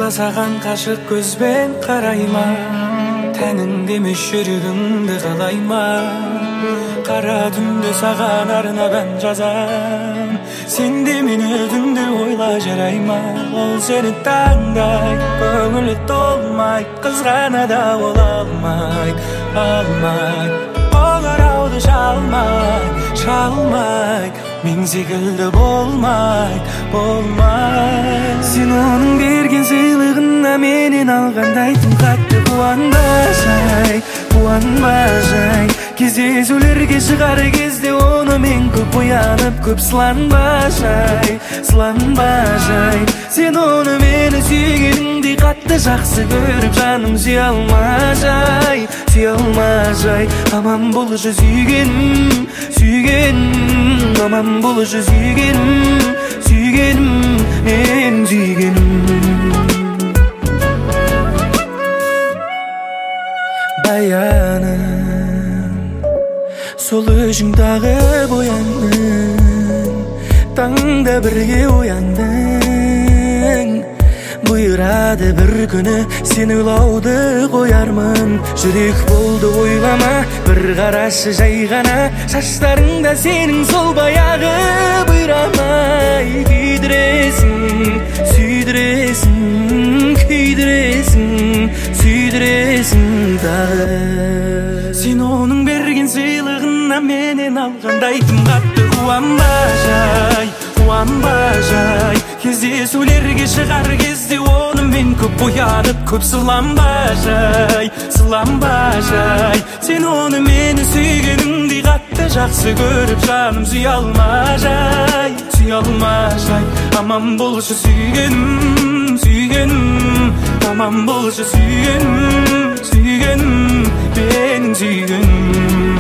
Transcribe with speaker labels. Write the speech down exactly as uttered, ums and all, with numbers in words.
Speaker 1: Жылда саған қашық көзбен қарайма, тәніңде емес жүрегіңді қалайма. Қара түнде саған арнап ән жазам, сен де мені түнде ойла жарайма. Ол сені таңдай, көңілі толмай, қызғана да ол алмай, алмай. Қоңырауды шалмай, шалмай, мен секілді болмай, болмай. Сен оның берген сыйлығына менен алғандай тым қатты қуанбасай, қуанбасай. Кездесулерге шығар кезде оны мен көп оянып, көп сыланбасай, сыланбасай. Сен оны мені сүйгеніңдей қатты жақсы көріп, жаным сүйе алмасай, сүйе алмасай. Аман болшы сүйгенім, сүйгенім, аман болшы сүйгенім, сүйгенім, мен сүйгенім. Баяным, сол өзің тағып ояндың, таңда бірге ояндың. Бұйырады бір күні сен ойлауды қоярмын. Жүрек болды ойлама, бір қарашы жай ғана. Шаштарыңда сенің сол баяғы бұйрамай. Күйдіресің, сүйдіресің, күйдіресің, сүйдіресің тағы. Сен оның берген сыйлығына менен алғандай тым қатты қуанбасай, қуанбасай. Кездесулерге шығар кезде оны мен көп оянып, көп сыланбасай, сыланбасай. Сен оны мені сүйгеніңдей қатты жақсы көріп, жаным сүйе алмасай, сүйе алмасай. Аман болшы сүйгенім, сүйгенім, аман болшы сүйгенім, сүйгенім, менің сүйгенім.